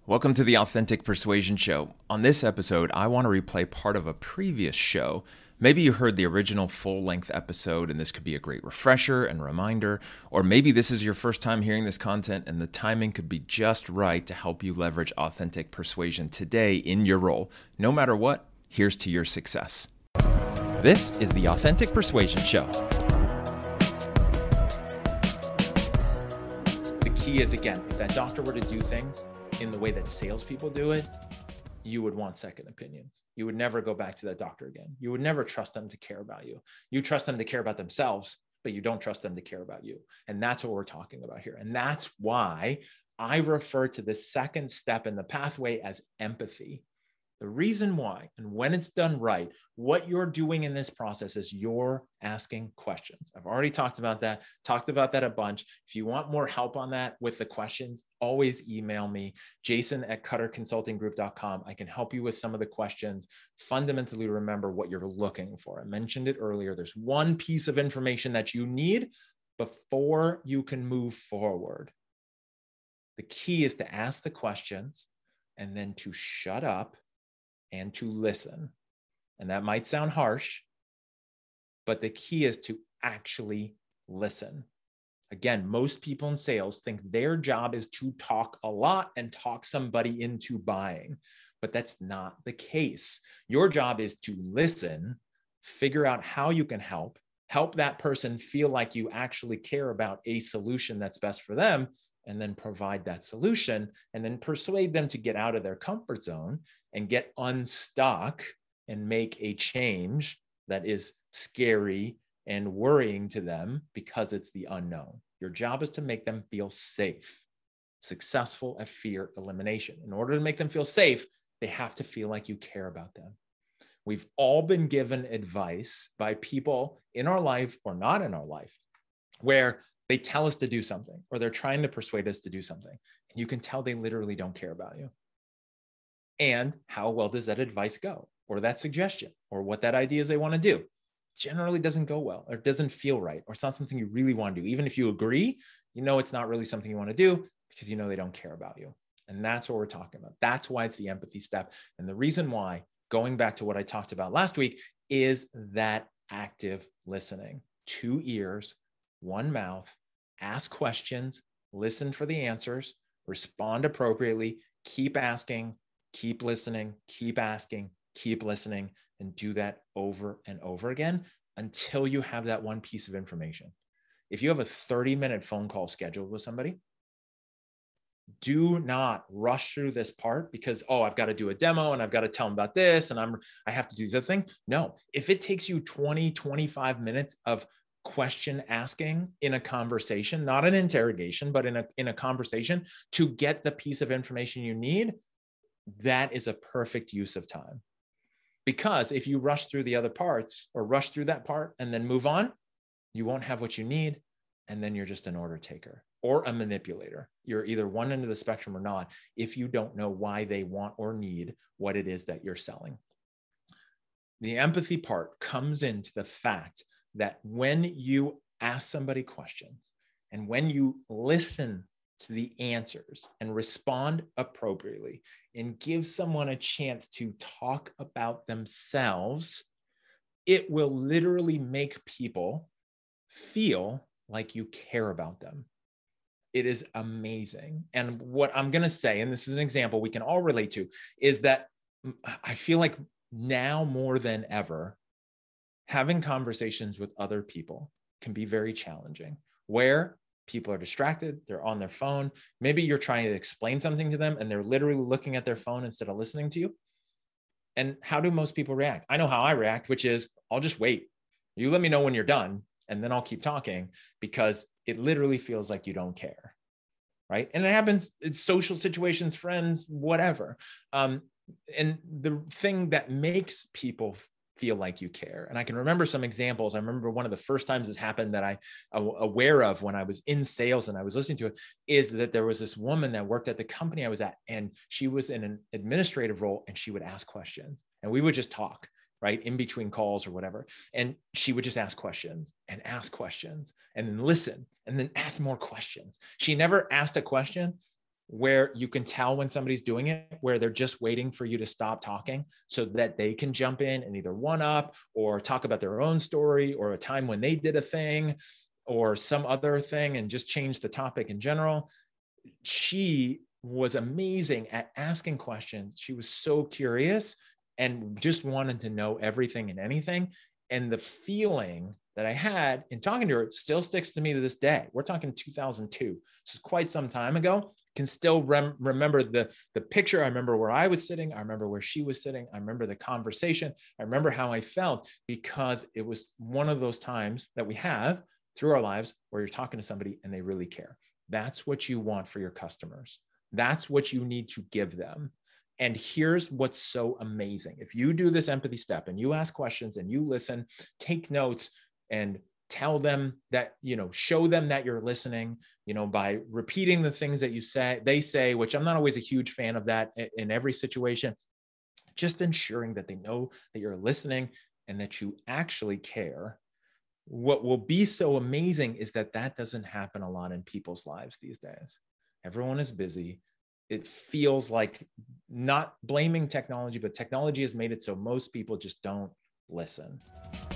Welcome to the Authentic Persuasion Show. On this episode, I want to replay part of a previous show. Maybe you heard the original full-length episode and this could be a great refresher and reminder, or maybe this is your first time hearing this content and the timing could be just right to help you leverage authentic persuasion today in your role. No matter what, here's to your success. This is the Authentic Persuasion Show. The key is, again, if that doctor were to do things in the way that salespeople do it, you would want second opinions. You would never go back to that doctor again. You would never trust them to care about you. You trust them to care about themselves, but you don't trust them to care about you. And that's what we're talking about here. And that's why I refer to the second step in the pathway as empathy. The reason why, and when it's done right, what you're doing in this process is you're asking questions. I've already talked about that a bunch. If you want more help on that with the questions, always email me, jason@cutterconsultinggroup.com. I can help you with some of the questions. Fundamentally, remember what you're looking for. I mentioned it earlier. There's one piece of information that you need before you can move forward. The key is to ask the questions and then to shut up and to listen. And that might sound harsh, but the key is to actually listen. Again, most people in sales think their job is to talk a lot and talk somebody into buying, but that's not the case. Your job is to listen, figure out how you can help that person feel like you actually care about a solution that's best for them, and then provide that solution, and then persuade them to get out of their comfort zone and get unstuck and make a change that is scary and worrying to them because it's the unknown. Your job is to make them feel safe, successful at fear elimination. In order to make them feel safe, they have to feel like you care about them. We've all been given advice by people in our life or not in our life where they tell us to do something, or they're trying to persuade us to do something. And you can tell they literally don't care about you. And how well does that advice go? Or that suggestion, or what that idea is they want to do? Generally doesn't go well, or doesn't feel right, or it's not something you really want to do. Even if you agree, you know it's not really something you want to do because you know they don't care about you. And that's what we're talking about. That's why it's the empathy step. And the reason why, going back to what I talked about last week, is that active listening. 2 ears, 1 mouth, ask questions, listen for the answers, respond appropriately, keep asking, keep listening, keep asking, keep listening, and do that over and over again until you have that one piece of information. If you have a 30-minute phone call scheduled with somebody, do not rush through this part because, I've got to do a demo and I've got to tell them about this and I have to do these other things. No, if it takes you 20, 25 minutes of question asking in a conversation, not an interrogation, but in a conversation to get the piece of information you need, that is a perfect use of time. Because if you rush through the other parts or rush through that part and then move on, you won't have what you need. And then you're just an order taker or a manipulator. You're either one end of the spectrum or not if you don't know why they want or need what it is that you're selling. The empathy part comes into the fact that when you ask somebody questions and when you listen to the answers and respond appropriately and give someone a chance to talk about themselves, it will literally make people feel like you care about them. It is amazing. And what I'm going to say, and this is an example we can all relate to, is that I feel like now more than ever, having conversations with other people can be very challenging, where people are distracted, they're on their phone. Maybe you're trying to explain something to them and they're literally looking at their phone instead of listening to you. And how do most people react? I know how I react, which is I'll just wait. You let me know when you're done and then I'll keep talking because it literally feels like you don't care, right? And it happens in social situations, friends, whatever. And the thing that makes people feel like you care. And I can remember some examples. I remember one of the first times this happened that I'm aware of when I was in sales and I was listening to it, is that there was this woman that worked at the company I was at, and she was in an administrative role and she would ask questions and we would just talk, right? In between calls or whatever. And she would just ask questions and then listen and then ask more questions. She never asked a question where you can tell when somebody's doing it, where they're just waiting for you to stop talking so that they can jump in and either one up or talk about their own story or a time when they did a thing or some other thing and just change the topic in general. She was amazing at asking questions. She was so curious and just wanted to know everything and anything. And the feeling that I had in talking to her still sticks to me to this day. We're talking 2002. This is quite some time ago. Can still remember the picture. I remember where I was sitting. I remember where she was sitting. I remember the conversation. I remember how I felt, because it was one of those times that we have through our lives where you're talking to somebody and they really care. That's what you want for your customers. That's what you need to give them. And here's what's so amazing. If you do this empathy step and you ask questions and you listen, take notes, and tell them that, show them that you're listening, by repeating the things that they say, which I'm not always a huge fan of that in every situation, just ensuring that they know that you're listening and that you actually care. What will be so amazing is that doesn't happen a lot in people's lives these days. Everyone is busy. It feels like, not blaming technology, but technology has made it so most people just don't listen.